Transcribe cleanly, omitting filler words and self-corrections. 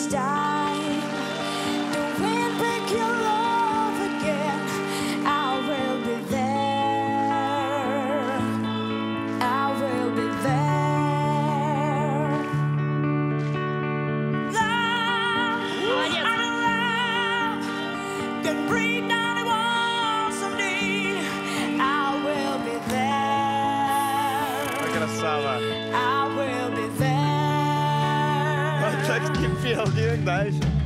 time. The wind break your love again. I will be there. I will be there. Love, Молодец. and love can break down the walls of need. I will be there. Красава. I will be there. Так не пел, не дальше.